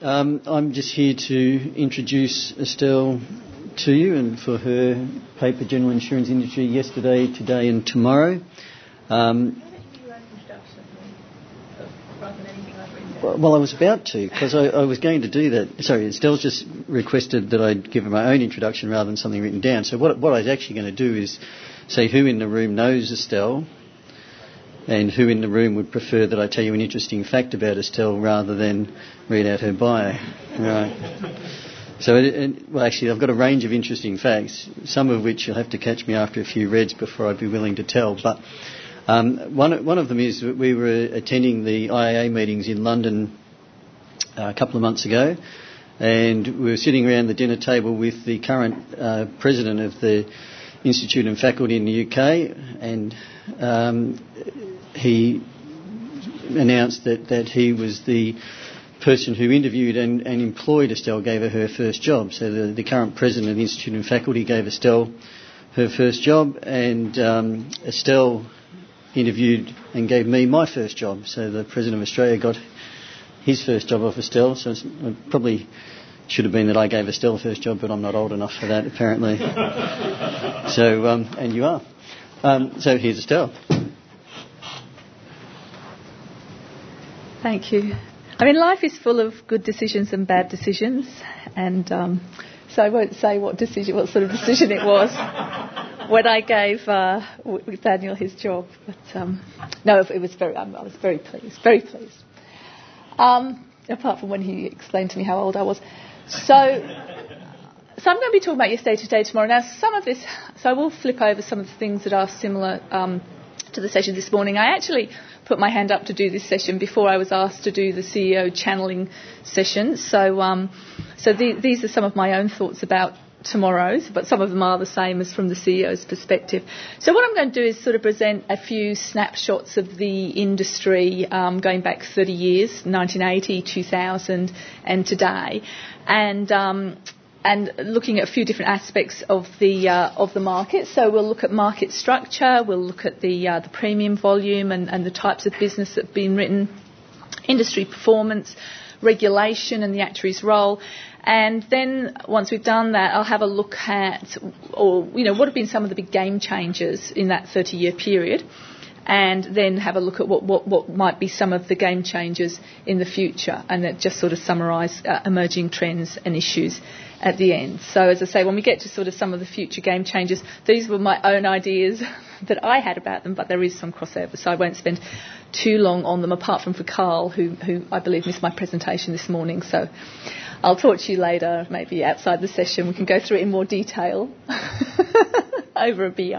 I'm just here to introduce Estelle to you and for her paper General Insurance Industry yesterday, today and tomorrow. Well, I was about to, because I was going to do that. Sorry, Estelle's just requested that I give her my own introduction rather than something written down. So what I was actually going to do is say who in the room knows Estelle and who in the room would prefer that I tell you an interesting fact about Estelle rather than read out her bio. Right. So, well, actually, I've got a range of interesting facts, some of which you'll have to catch me after a few reads before I'd be willing to tell. But one of them is that we were attending the IAA meetings in London a couple of months ago, and we were sitting around the dinner table with the current president of the Institute and Faculty in the UK, and he announced that he was the person who interviewed and employed Estelle, gave her first job. So the current president of the Institute and Faculty gave Estelle her first job, and Estelle interviewed and gave me my first job. So the President of Australia got his first job off Estelle. So it probably should have been that I gave Estelle the first job, but I'm not old enough for that, apparently. So, and you are. So here's Estelle. Thank you. I mean, life is full of good decisions and bad decisions, and so I won't say what sort of decision it was when I gave Daniel his job. But no, it was I was very pleased, very pleased. Apart from when he explained to me how old I was. So I'm going to be talking about yesterday, today, tomorrow. Now, some of this, so I will flip over some of the things that are similar to the session this morning. I actually put my hand up to do this session before I was asked to do the CEO channeling session. So these are some of my own thoughts about tomorrow's, but some of them are the same as from the CEO's perspective. So what I'm going to do is sort of present a few snapshots of the industry going back 30 years, 1980, 2000 and today, and looking at a few different aspects of the market. So we'll look at market structure, we'll look at the premium volume and the types of business that have been written, industry performance, regulation and the actuary's role. And then once we've done that, I'll have a look at, what have been some of the big game changers in that 30-year period, and then have a look at what might be some of the game changers in the future, and then just sort of summarise emerging trends and issues at the end. So as I say, when we get to sort of some of the future game changers, these were my own ideas that I had about them, but there is some crossover, so I won't spend too long on them, apart from for Carl, who I believe missed my presentation this morning. So I'll talk to you later, maybe outside the session. We can go through it in more detail over a beer.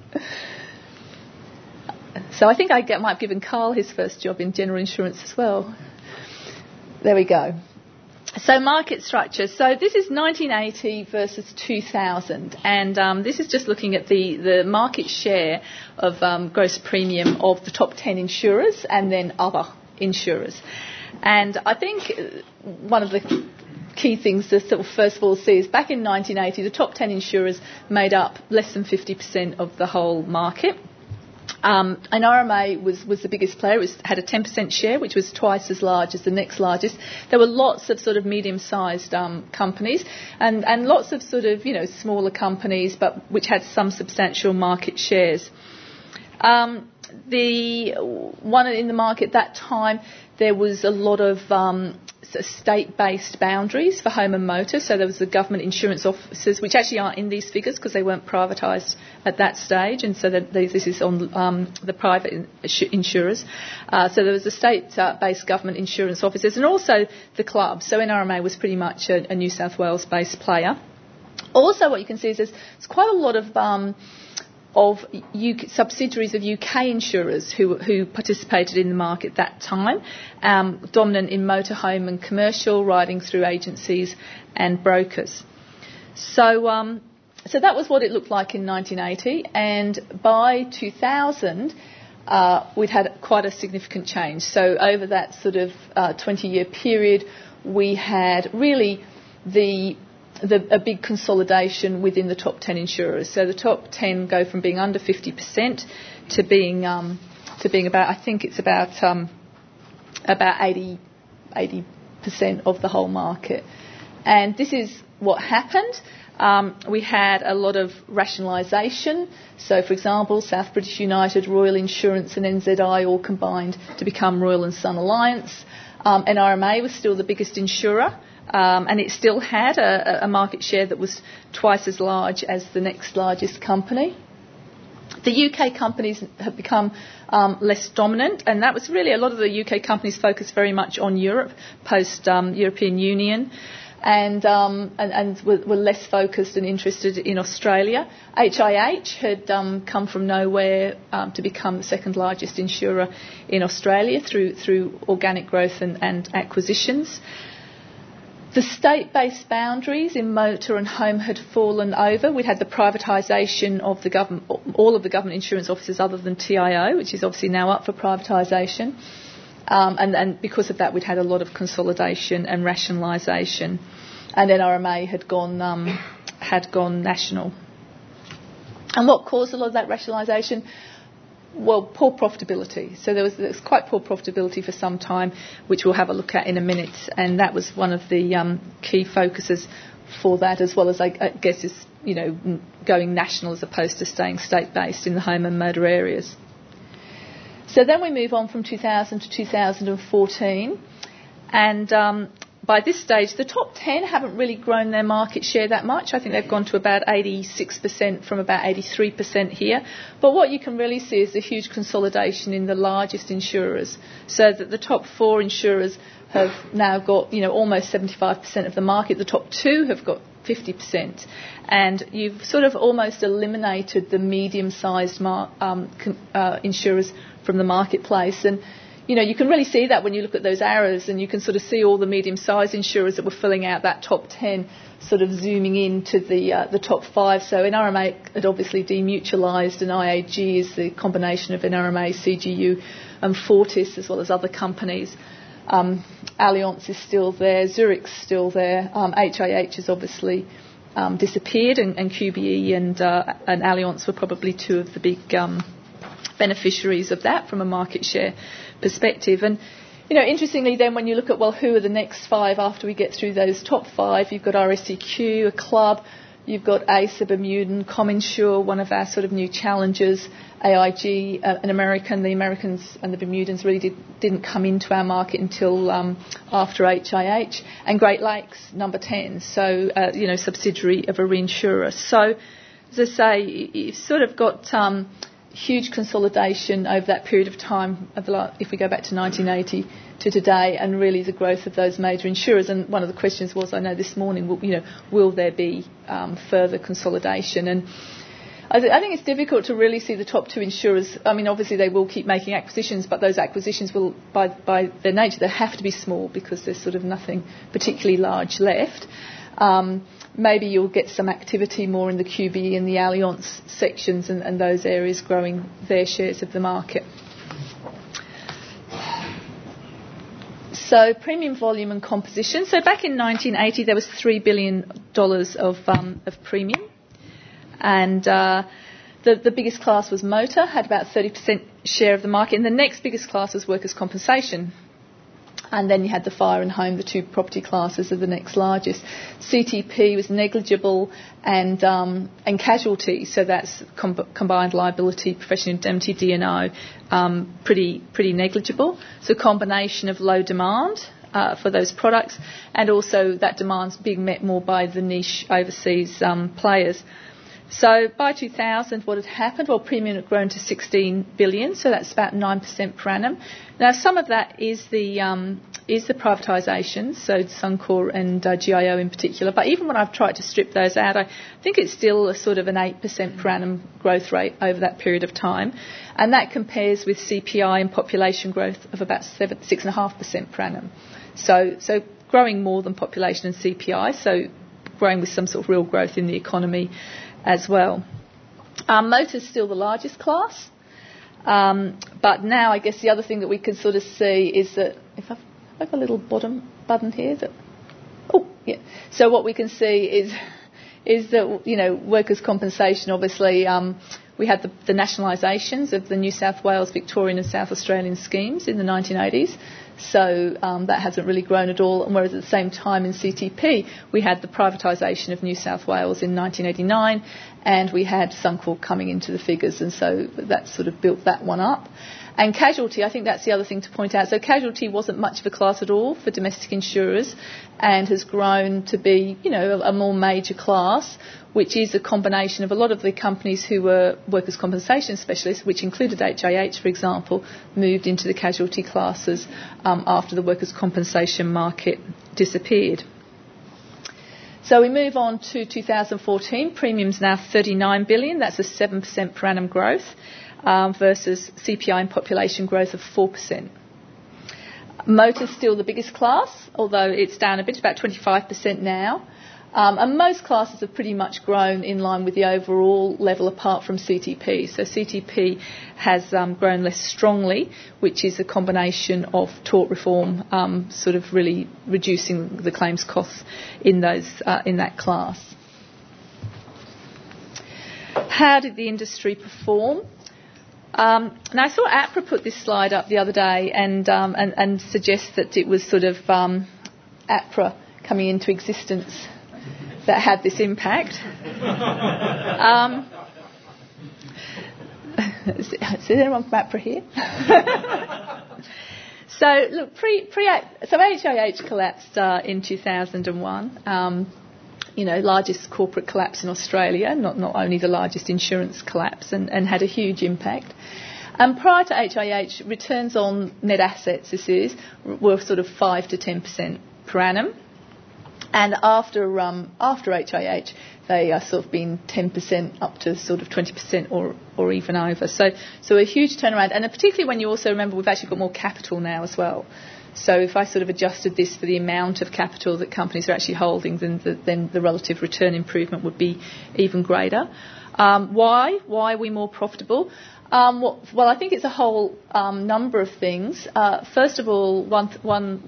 So I think might have given Carl his first job in general insurance as well. There we go. So market structure. So this is 1980 versus 2000, and this is just looking at the market share of gross premium of the top 10 insurers and then other insurers. And I think one of the key things to sort of first of all see is back in 1980, the top 10 insurers made up less than 50% of the whole market. And RMA was the biggest player. It had a 10% share, which was twice as large as the next largest. There were lots of sort of medium-sized companies and lots of sort of, smaller companies, but which had some substantial market shares. The one in the market that time, there was a lot of state-based boundaries for home and motor. So there was the government insurance offices, which actually aren't in these figures because they weren't privatised at that stage, and so this is on the private insurers. So there was the state-based government insurance offices and also the clubs. So NRMA was pretty much a New South Wales-based player. Also what you can see is there's quite a lot of subsidiaries of UK insurers who participated in the market that time, dominant in motorhome and commercial, riding through agencies and brokers. So that was what it looked like in 1980, and by 2000 we'd had quite a significant change. So over that sort of 20-year period, we had really a big consolidation within the top 10 insurers. So the top 10 go from being under 50% to being about, I think it's about 80 of the whole market. And this is what happened. We had a lot of rationalisation. So, for example, South British United, Royal Insurance and NZI all combined to become Royal and Sun Alliance. NRMA was still the biggest insurer, and it still had a market share that was twice as large as the next largest company. The UK companies have become less dominant, and that was really a lot of the UK companies focused very much on Europe, post-European Union. And were less focused and interested in Australia. HIH had come from nowhere to become the second largest insurer in Australia through organic growth and acquisitions. The state-based boundaries in motor and home had fallen over. We'd had the privatisation of the government, all of the government insurance offices other than TIO, which is obviously now up for privatisation. And because of that, we'd had a lot of consolidation and rationalisation, and NRMA had gone national. And what caused a lot of that rationalisation? Well, poor profitability. So there was quite poor profitability for some time, which we'll have a look at in a minute, and that was one of the key focuses for that, as well as I guess is going national as opposed to staying state-based in the home and motor areas. So then we move on from 2000 to 2014, and by this stage the top 10 haven't really grown their market share that much. I think they've gone to about 86% from about 83% here. But what you can really see is the huge consolidation in the largest insurers, so that the top 4 insurers have now got almost 75% of the market. The top 2 have got 50%, and you've sort of almost eliminated the medium-sized insurers from the marketplace. And you can really see that when you look at those arrows, and you can sort of see all the medium-sized insurers that were filling out that top 10 sort of zooming into the top 5. So NRMA had obviously demutualised, and IAG is the combination of NRMA, CGU and Fortis, as well as other companies. Allianz is still there, Zurich's still there, HIH has obviously disappeared, and QBE and Allianz were probably 2 of the big beneficiaries of that from a market share perspective. And interestingly then, when you look at who are the next 5 after we get through those top 5, you've got RSEQ, a club, you've got ACE, a Bermudan, ComInsure, one of our sort of new challengers, AIG, an American. The Americans and the Bermudans really didn't come into our market until after HIH, and Great Lakes, number 10, so subsidiary of a reinsurer. So, as I say, you've sort of got huge consolidation over that period of time, if we go back to 1980 to today, and really the growth of those major insurers. And one of the questions was, I know this morning, will there be further consolidation? And I think it's difficult to really see the top 2 insurers. I mean, obviously they will keep making acquisitions, but those acquisitions will, by their nature, they have to be small because there's sort of nothing particularly large left. Maybe you'll get some activity more in the QBE and the Allianz sections, and those areas growing their shares of the market. So premium volume and composition. So back in 1980 there was $3 billion of premium, and the biggest class was motor, had about 30% share of the market, and the next biggest class was workers' compensation. And then you had the fire and home, the 2 property classes are the next largest. CTP was negligible, and casualty, so that's combined liability, professional indemnity, D&O, pretty negligible. So a combination of low demand for those products, and also that demand's being met more by the niche overseas players. So by 2000, what had happened? Well, premium had grown to $16 billion, so that's about 9% per annum. Now, some of that is the privatisation, so Suncorp and GIO in particular. But even when I've tried to strip those out, I think it's still a sort of an 8% per annum growth rate over that period of time, and that compares with CPI and population growth of about 6.5% per annum. So growing more than population and CPI, so growing with some sort of real growth in the economy as well. Motor's still the largest class, but now I guess the other thing that we can sort of see is that if I've got a little bottom button here so what we can see is that workers' compensation, obviously we had the nationalisations of the New South Wales, Victorian and South Australian schemes in the 1980s. So that hasn't really grown at all. And whereas at the same time in CTP, we had the privatisation of New South Wales in 1989, and we had Suncorp coming into the figures, and so that sort of built that one up. And casualty, I think that's the other thing to point out. So casualty wasn't much of a class at all for domestic insurers and has grown to be, a more major class, which is a combination of a lot of the companies who were workers' compensation specialists, which included HIH, for example, moved into the casualty classes after the workers' compensation market disappeared. So we move on to 2014. Premiums now $39 billion. That's a 7% per annum growth. Versus CPI and population growth of 4%. Motor's still the biggest class, although it's down a bit, about 25% now. And most classes have pretty much grown in line with the overall level apart from CTP. So CTP has grown less strongly, which is a combination of tort reform sort of really reducing the claims costs in that class. How did the industry perform? And I saw APRA put this slide up the other day and suggest that it was sort of APRA coming into existence that had this impact. Is there anyone from APRA here? So look, so HIH collapsed in 2001. Largest corporate collapse in Australia, not only the largest insurance collapse, and had a huge impact. And prior to HIH, returns on net assets, were sort of 5 to 10% per annum. And after HIH, they are sort of been 10% up to sort of 20% or even over. So a huge turnaround. And particularly when you also remember we've actually got more capital now as well. So if I sort of adjusted this for the amount of capital that companies are actually holding, then the relative return improvement would be even greater. Why? Why are we more profitable? Well, I think it's a whole number of things. First of all, one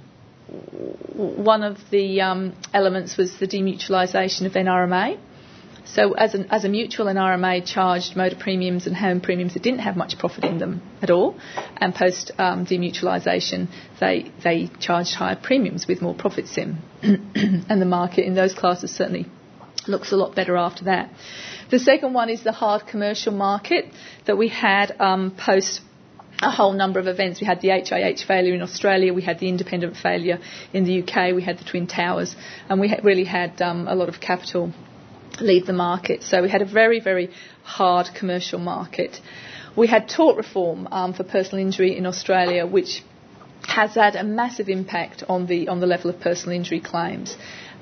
of the elements was the demutualisation of NRMA. So as a mutual, NRMA charged motor premiums and home premiums that didn't have much profit in them at all, and post demutualisation they charged higher premiums with more profits in, and the market in those classes certainly looks a lot better after that. The second one is the hard commercial market that we had post a whole number of events. We had the HIH failure in Australia, we had the independent failure in the UK, we had the Twin Towers, and we really had a lot of capital leave the market. So we had a very, very hard commercial market. We had tort reform for personal injury in Australia, which has had a massive impact on the level of personal injury claims,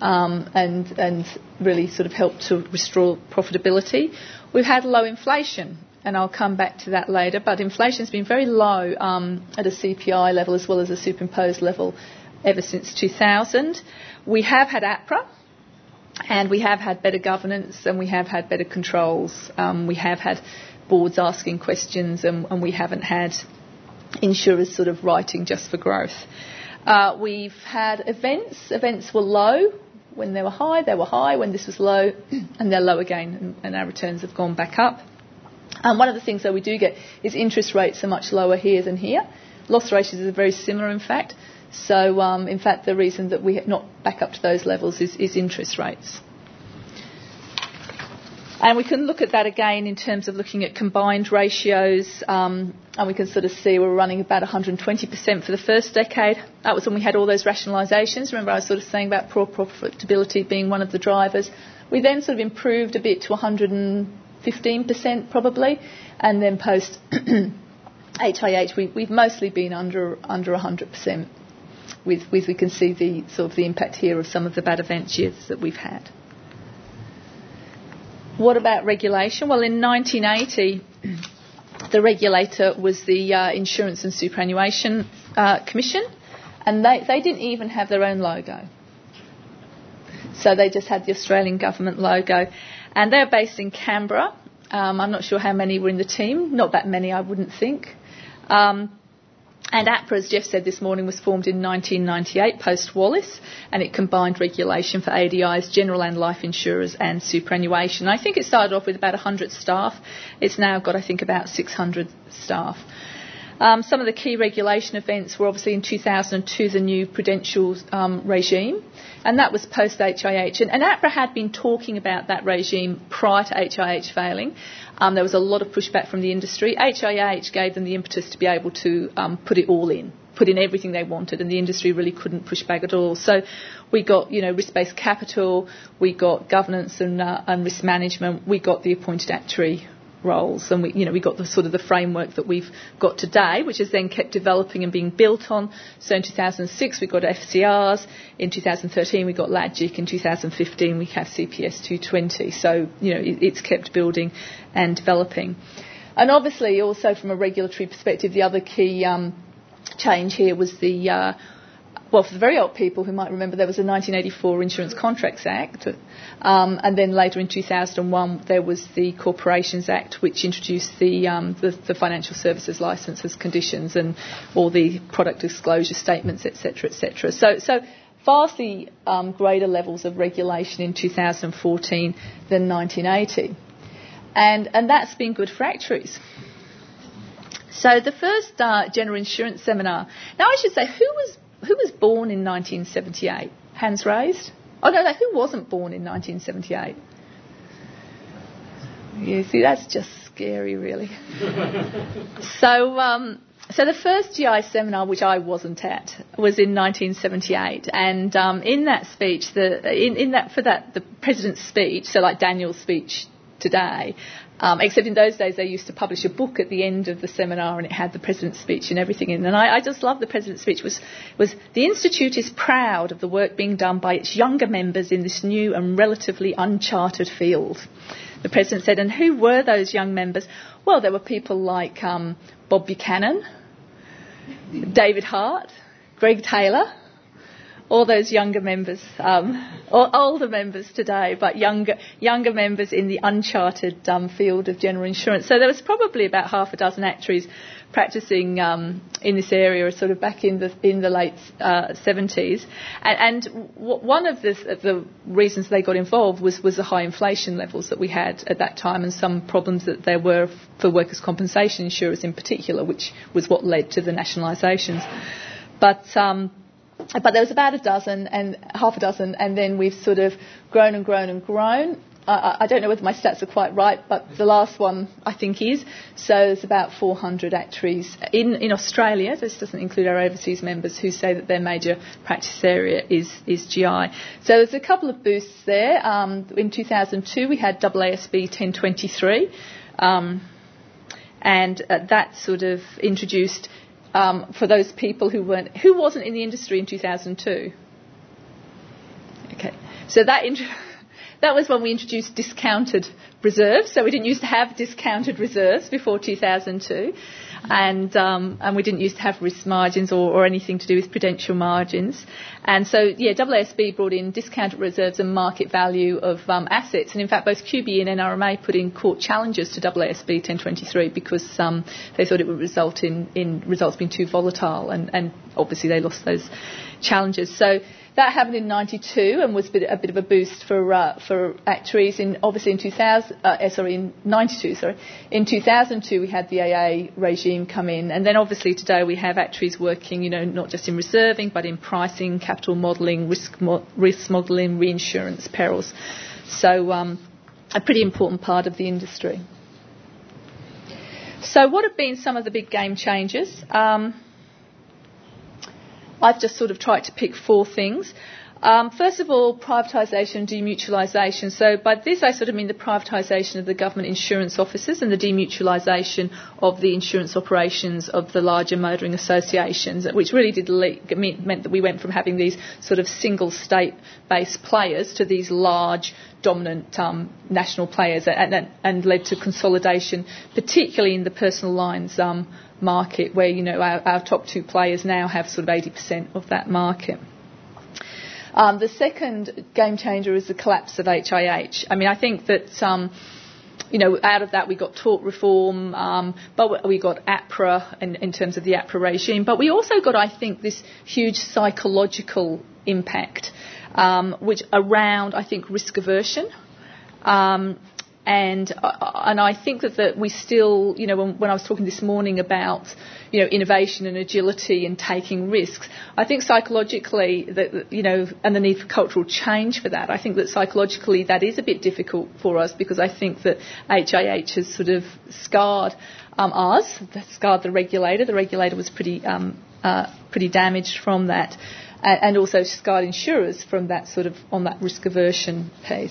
and really sort of helped to restore profitability. We've had low inflation, and I'll come back to that later, but inflation's been very low at a CPI level as well as a superimposed level ever since 2000. We have had APRA, and we have had better governance, and we have had better controls. We have had boards asking questions, and we haven't had insurers sort of writing just for growth. We've had events. Events were low. When they were high, they were high. When this was low, and they're low again, and our returns have gone back up. One of the things that we do get is interest rates are much lower here than here. Loss ratios are very similar, in fact. So, in fact, the reason that we're not back up to those levels is interest rates. And we can look at that again in terms of looking at combined ratios, and we can sort of see we're running about 120% for the first decade. That was when we had all those rationalisations. Remember I was sort of saying about poor profitability being one of the drivers. We then sort of improved a bit to 115% probably, and then post HIH we've mostly been under 100%. With we can see the sort of the impact here of some of the bad event years that we've had. What about regulation? Well, in 1980, the regulator was the Insurance and Superannuation Commission, and they didn't even have their own logo. So they just had the Australian government logo, and they're based in Canberra. I'm not sure how many were in the team. Not that many, I wouldn't think. And APRA, as Jeff said this morning, was formed in 1998 post-Wallace, and it combined regulation for ADIs, general and life insurers, and superannuation. I think it started off with about 100 staff. It's now got, I think, about 600 staff. Some of the key regulation events were obviously in 2002 the new prudential regime, and that was post-HIH. And APRA had been talking about that regime prior to HIH failing. There was a lot of pushback from the industry. HIH gave them the impetus to be able to put it all in, put in everything they wanted, and the industry really couldn't push back at all. So we got, risk-based capital, we got governance and risk management, we got the appointed actuary roles, and we got the sort of the framework that we've got today, which has then kept developing and being built on. So in 2006 we got FCRs, in 2013 we got LAGIC, in 2015 we have CPS 220. So it's kept building and developing. And obviously also from a regulatory perspective, the other key change here was for the very old people who might remember, there was a 1984 Insurance Contracts Act, and then later in 2001 there was the Corporations Act, which introduced the financial services licences conditions and all the product disclosure statements, etc., etc. So vastly greater levels of regulation in 2014 than 1980, and that's been good for actuaries. So the first general insurance seminar. Now I should say, who was born in 1978? Hands raised. Oh no, who wasn't born in 1978? You see, that's just scary, really. So the first GI seminar, which I wasn't at, was in 1978, and in that speech, the president's speech, so like Daniel's speech today. Except in those days they used to publish a book at the end of the seminar and it had the President's speech and everything in. And I just love the President's speech. Was the Institute is proud of the work being done by its younger members in this new and relatively uncharted field. The President said, and who were those young members? Well, there were people like Bob Buchanan, David Hart, Greg Taylor, all those younger members, or older members today, but younger members in the uncharted field of general insurance. So there was probably about half a dozen actuaries practicing in this area, sort of back in the late 70s. And one of the reasons they got involved was the high inflation levels that we had at that time, and some problems that there were for workers' compensation insurers in particular, which was what led to the nationalisations. But there was about half a dozen, and then we've sort of grown and grown and grown. I don't know whether my stats are quite right, but the last one I think is. So there's about 400 actuaries in Australia. This doesn't include our overseas members, who say that their major practice area is GI. So there's a couple of boosts there. In 2002 we had AASB 1023, and that sort of introduced. For those people who wasn't in the industry in 2002. Okay, so that was when we introduced discounted reserves. So we didn't used to have discounted reserves before 2002, and we didn't used to have risk margins or anything to do with prudential margins. And so, AASB brought in discounted reserves and market value of assets. And in fact, both QBE and NRMA put in court challenges to AASB 1023 because they thought it would result in results being too volatile, and obviously they lost those challenges. So that happened in 92 and was a bit of a boost for actuaries. In 92. In 2002 we had the AA regime come in, and then obviously today we have actuaries working, not just in reserving but in pricing, capital modelling, risk modelling, reinsurance, perils. So a pretty important part of the industry. So what have been some of the big game changers? I've just sort of tried to pick four things. First of all, privatisation and demutualisation. So by this I sort of mean the privatisation of the government insurance offices and the demutualisation of the insurance operations of the larger motoring associations, which really meant that we went from having these sort of single state-based players to these large dominant national players, and led to consolidation, particularly in the personal lines market, where our top two players now have sort of 80% of that market. The second game changer is the collapse of HIH. I mean, I think that out of that we got tort reform, but we got APRA in terms of the APRA regime, but we also got, I think, this huge psychological impact, which around, I think, risk aversion. And I think that we still, when I was talking this morning about, innovation and agility and taking risks, I think psychologically that, and the need for cultural change for that, I think that psychologically that is a bit difficult for us, because I think that HIH has sort of scarred us, scarred the regulator. The regulator was pretty damaged from that, and also scarred insurers from that sort of on that risk aversion piece.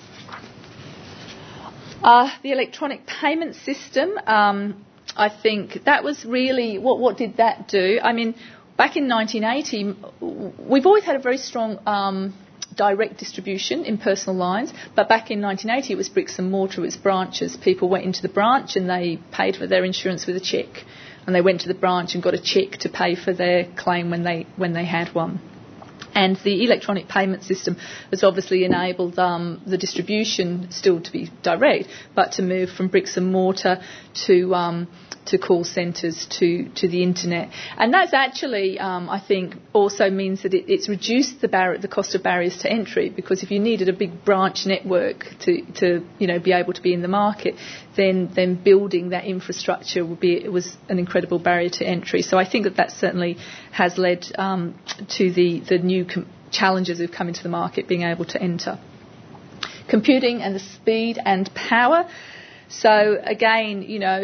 The electronic payment system, I think that was really, what did that do? I mean, back in 1980, we've always had a very strong direct distribution in personal lines, but back in 1980 it was bricks and mortar, it was branches. People went into the branch and they paid for their insurance with a cheque, and they went to the branch and got a cheque to pay for their claim when they had one. And the electronic payment system has obviously enabled the distribution still to be direct, but to move from bricks and mortar to call centres, to the internet. And that's actually, I think, also means that it's reduced the cost of barriers to entry, because if you needed a big branch network to be able to be in the market, then building that infrastructure was an incredible barrier to entry. So I think that certainly has led to the new challenges who've come into the market being able to enter. Computing and the speed and power. So again,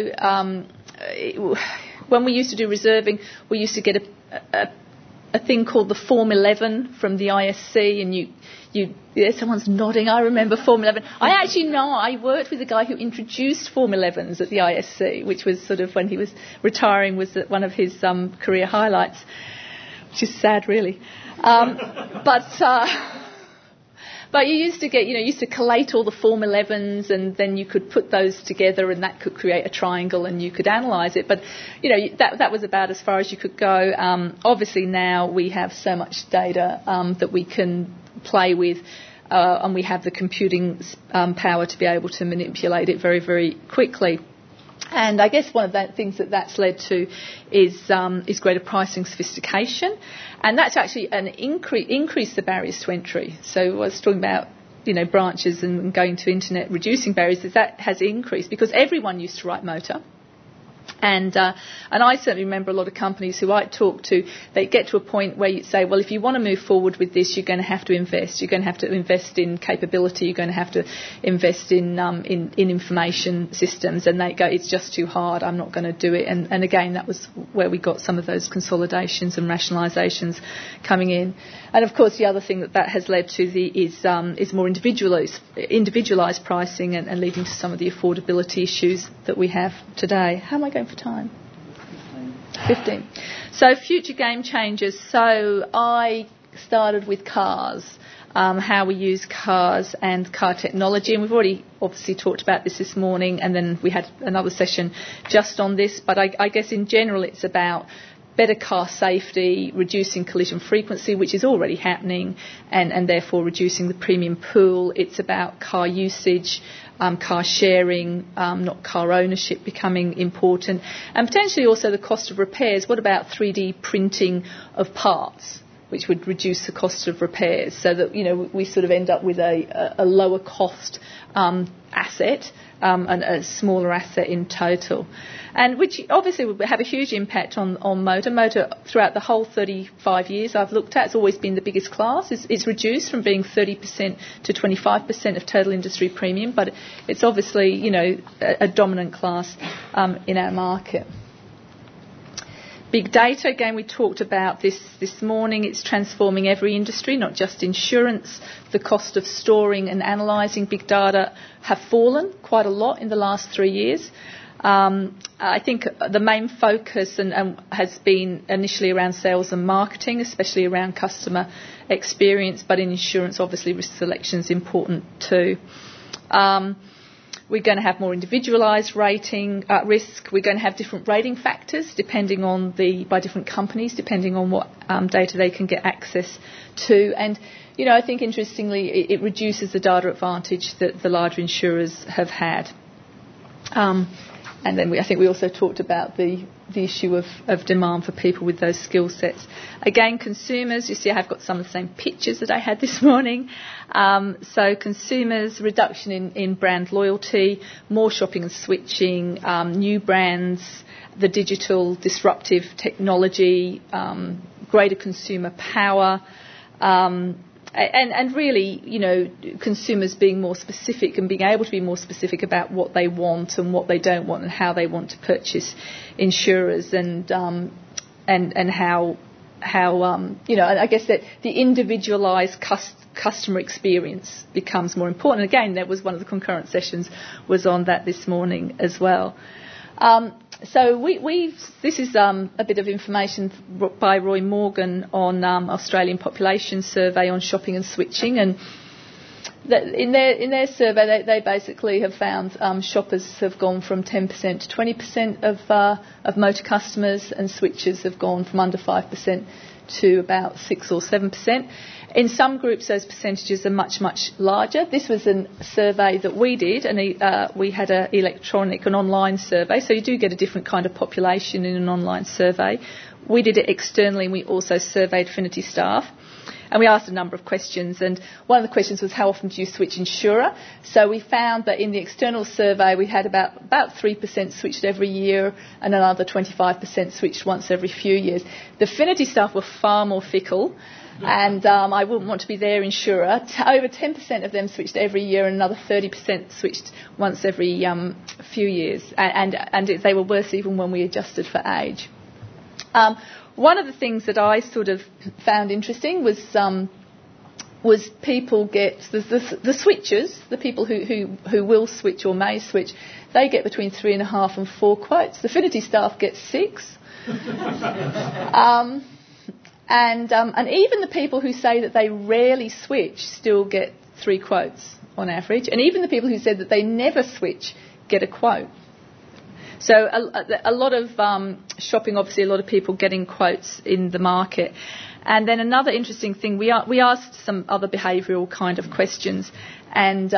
when we used to do reserving, we used to get a thing called the Form 11 from the ISC, and someone's nodding. I remember Form 11. I worked with a guy who introduced Form 11s at the ISC, which was sort of when he was retiring, was one of his career highlights, which is sad, really. But you used to used to collate all the Form 11s, and then you could put those together, and that could create a triangle, and you could analyse it. But, that was about as far as you could go. Obviously now we have so much data that we can play with, and we have the computing power to be able to manipulate it very, very quickly. And I guess one of the things that's led to is greater pricing sophistication, and that's actually an increase the barriers to entry. So I was talking about branches and going to internet, reducing barriers. That has increased because everyone used to write motor. And I certainly remember a lot of companies who I talk to, they get to a point where you say, well, if you want to move forward with this, you're going to have to invest. You're going to have to invest in capability. You're going to have to invest in information systems. And they go, it's just too hard. I'm not going to do it. And again, that was where we got some of those consolidations and rationalisations coming in. And of course, the other thing that has led to is more individualised pricing and leading to some of the affordability issues that we have today. How am I going for time? 15. So future game changers. So I started with cars, how we use cars and car technology, and we've already obviously talked about this morning, and then we had another session just on this, but I guess in general it's about better car safety, reducing collision frequency, which is already happening, and therefore reducing the premium pool. It's about car usage, car sharing, not car ownership becoming important, and potentially also the cost of repairs. What about 3D printing of parts, which would reduce the cost of repairs, so that we sort of end up with a lower cost asset, and a smaller asset in total, and which obviously would have a huge impact on motor. Motor throughout the whole 35 years I've looked at, it's always been the biggest class. It's reduced from being 30% to 25% of total industry premium, but it's obviously a dominant class in our market. Big data, again, we talked about this morning. It's transforming every industry, not just insurance. The cost of storing and analysing big data have fallen quite a lot in the last 3 years. I think the main focus and has been initially around sales and marketing, especially around customer experience, but in insurance, obviously, risk selection is important too. We're going to have more individualised rating risk. We're going to have different rating factors depending on by different companies, depending on what data they can get access to. And, I think interestingly, it reduces the data advantage that the larger insurers have had. And then I think we also talked about the issue of demand for people with those skill sets. Again, consumers, you see I have got some of the same pictures that I had this morning. So consumers, reduction in brand loyalty, more shopping and switching, new brands, the digital disruptive technology, greater consumer power, and really, you know, consumers being more specific and being able to be more specific about what they want and what they don't want and how they want to purchase insurers and how you know, I guess that the individualised customer experience becomes more important. Again, that was one of the concurrent sessions was on that this morning as well. So this is a bit of information by Roy Morgan on Australian population survey on shopping and switching, and in their survey they basically have found shoppers have gone from 10% to 20% of motor customers, and switchers have gone from under 5% to about 6 or 7%. In some groups, those percentages are much, much larger. This was a survey that we did, and we had an online survey, so you do get a different kind of population in an online survey. We did it externally, and we also surveyed Affinity staff. And we asked a number of questions, and one of the questions was, how often do you switch insurer? So we found that in the external survey we had about 3% switched every year and another 25% switched once every few years. The Affinity staff were far more fickle, and I wouldn't want to be their insurer. Over 10% of them switched every year and another 30% switched once every few years, and they were worse even when we adjusted for age. One of the things that I sort of found interesting was people get the switchers, the people who will switch or may switch, they get between 3.5 and 4 quotes. The Affinity staff get 6, and even the people who say that they rarely switch still get 3 quotes on average, and even the people who said that they never switch get a quote. So a lot of shopping, obviously a lot of people getting quotes in the market. And then another interesting thing, we asked some other behavioural kind of questions, and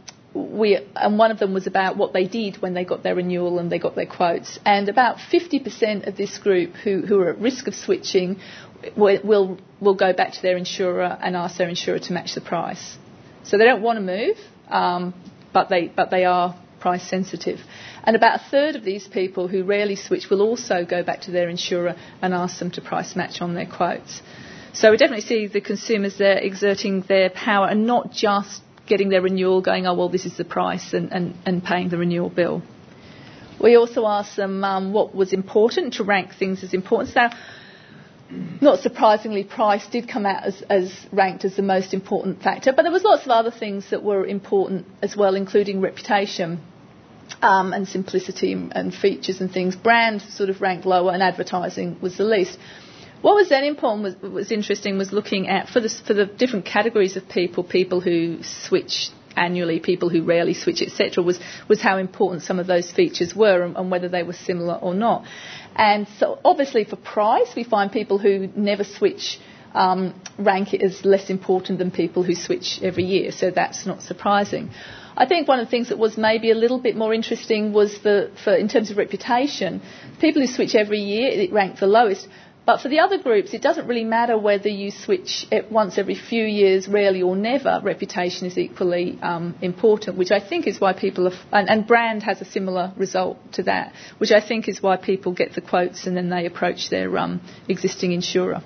one of them was about what they did when they got their renewal and they got their quotes. And about 50% of this group who are at risk of switching will go back to their insurer and ask their insurer to match the price. So they don't want to move, but they are price sensitive. And about a third of these people who rarely switch will also go back to their insurer and ask them to price match on their quotes. So we definitely see the consumers there exerting their power and not just getting their renewal going, oh, well, this is the price, and paying the renewal bill. We also asked them what was important, to rank things as important. So, not surprisingly, price did come out as ranked as the most important factor, but there was lots of other things that were important as well, including reputation. And simplicity and features and things. Brand sort of ranked lower, and advertising was the least. What was then important was interesting was looking at for the different categories of people who switch annually, people who rarely switch, etc. Was how important some of those features were and whether they were similar or not. And so obviously for price, we find people who never switch rank it as less important than people who switch every year. So that's not surprising. I think one of the things that was maybe a little bit more interesting was in terms of reputation, people who switch every year, it ranked the lowest. But for the other groups, it doesn't really matter whether you switch once every few years, rarely or never. Reputation is equally important, which I think is why people and brand has a similar result to that, which I think is why people get the quotes and then they approach their existing insurer.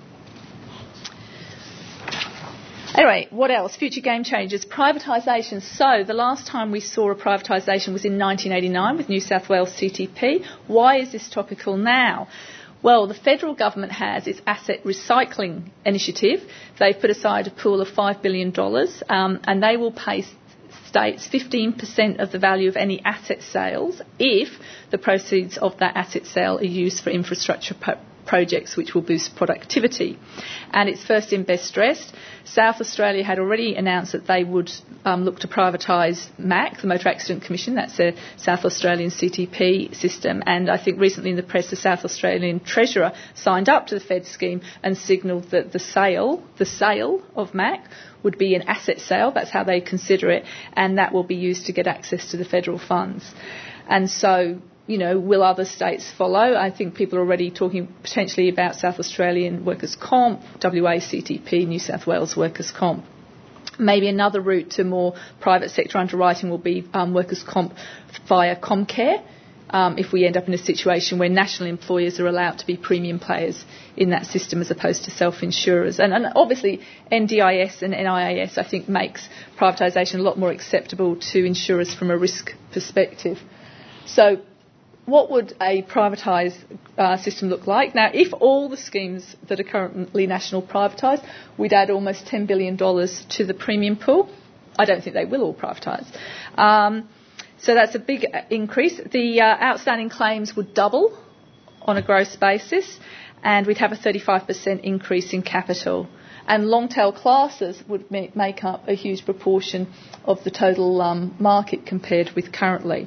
Anyway, what else? Future game changers. Privatisation. So the last time we saw a privatisation was in 1989 with New South Wales CTP. Why is this topical now? Well, the federal government has its asset recycling initiative. They've put aside a pool of $5 billion and they will pay states 15% of the value of any asset sales if the proceeds of that asset sale are used for infrastructure projects which will boost productivity. And it's first in best dressed. South Australia had already announced that they would look to privatise MAC, the Motor Accident Commission. That's a South Australian CTP system. And I think recently in the press, the South Australian Treasurer signed up to the Fed scheme and signalled that the sale of MAC would be an asset sale. That's how they consider it. And that will be used to get access to the federal funds. And so, will other states follow? I think people are already talking potentially about South Australian workers' comp, WA CTP, New South Wales workers' comp. Maybe another route to more private sector underwriting will be workers' comp via Comcare, if we end up in a situation where national employers are allowed to be premium players in that system as opposed to self-insurers. And obviously NDIS and NIAS, I think, makes privatisation a lot more acceptable to insurers from a risk perspective. So what would a privatised system look like? Now, if all the schemes that are currently national privatised, we'd add almost $10 billion to the premium pool. I don't think they will all privatise. So that's a big increase. The outstanding claims would double on a gross basis, and we'd have a 35% increase in capital. And long-tail classes would make up a huge proportion of the total market compared with currently.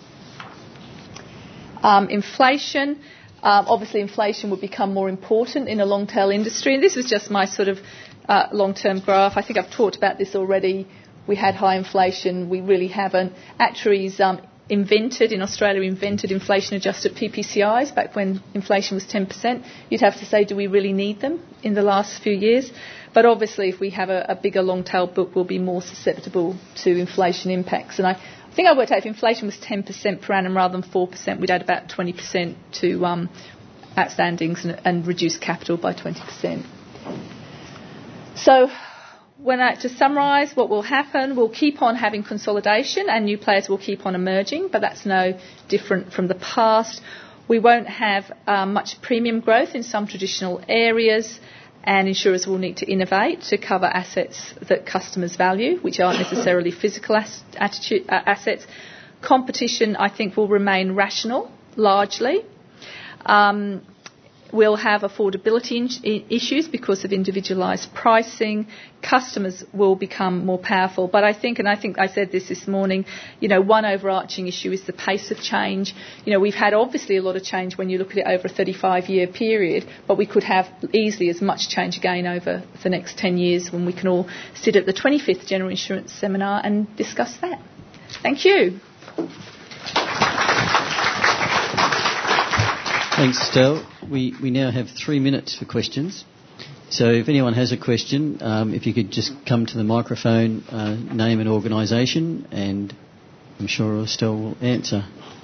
Inflation. Obviously, inflation would become more important in a long-tail industry. And this was just my sort of long-term graph. I think I've talked about this already. We had high inflation. We really haven't. Actuaries invented inflation-adjusted PPCIs back when inflation was 10%. You'd have to say, do we really need them in the last few years? But obviously, if we have a bigger long-tail book, we'll be more susceptible to inflation impacts. And I think I worked out if inflation was 10% per annum rather than 4%, we'd add about 20% to outstandings and reduce capital by 20%. So, to summarise, what will happen, we'll keep on having consolidation and new players will keep on emerging, but that's no different from the past. We won't have much premium growth in some traditional areas, and insurers will need to innovate to cover assets that customers value, which aren't necessarily physical assets. Competition, I think, will remain rational, largely. We'll have affordability issues because of individualised pricing. Customers will become more powerful. But I think I said this morning, one overarching issue is the pace of change. We've had obviously a lot of change when you look at it over a 35-year period, but we could have easily as much change again over the next 10 years when we can all sit at the 25th General Insurance Seminar and discuss that. Thank you. Thanks, Estelle. We now have 3 minutes for questions. So if anyone has a question, if you could just come to the microphone, name and organisation, and I'm sure Estelle will answer.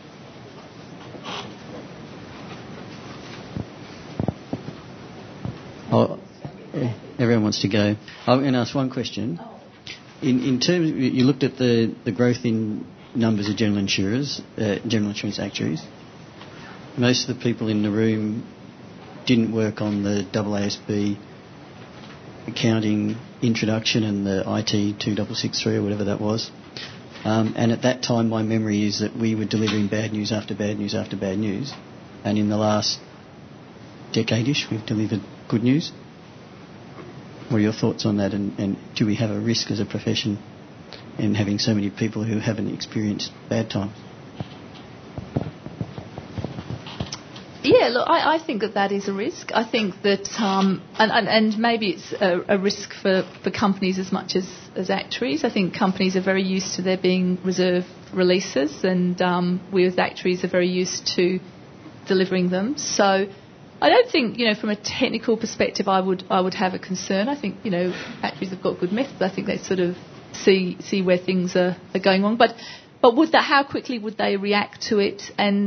Oh, everyone wants to go. I'm going to ask one question. In terms, you looked at the growth in numbers of general insurance actuaries. Most of the people in the room didn't work on the AASB accounting introduction and the IT 2663 or whatever that was. And at that time, my memory is that we were delivering bad news after bad news after bad news. And in the last decade-ish, we've delivered good news. What are your thoughts on that? And do we have a risk as a profession in having so many people who haven't experienced bad times? Yeah, look, I think that is a risk. I think that, and maybe it's a risk for companies as much as actuaries. I think companies are very used to there being reserve releases, and we as actuaries are very used to delivering them. So I don't think, from a technical perspective, I would have a concern. I think, actuaries have got good methods. I think they sort of see where things are going on. But how quickly would they react to it?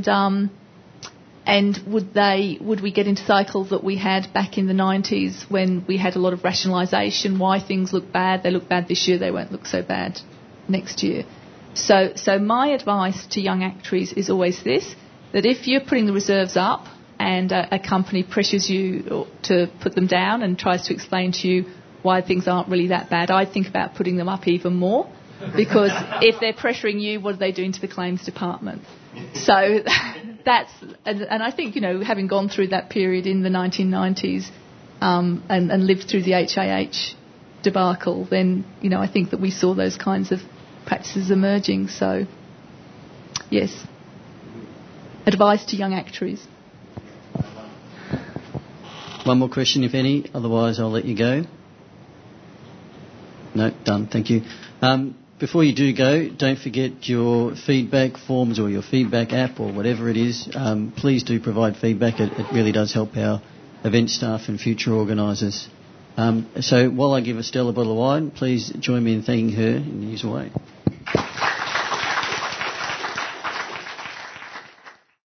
And would we get into cycles that we had back in the 90s when we had a lot of rationalisation, why things look bad, they look bad this year, they won't look so bad next year. So my advice to young actuaries is always this, that if you're putting the reserves up and a company pressures you to put them down and tries to explain to you why things aren't really that bad, I'd think about putting them up even more, because if they're pressuring you, what are they doing to the claims department? So that's, and I think, having gone through that period in the 1990s and lived through the HIH debacle, then, I think that we saw those kinds of practices emerging. So, yes, advice to young actuaries. One more question, if any, otherwise I'll let you go. No, done, thank you. before you do go, don't forget your feedback forms or your feedback app or whatever it is. Please do provide feedback. It really does help our event staff and future organisers. So while I give Estelle a bottle of wine, please join me in thanking her in the usual way.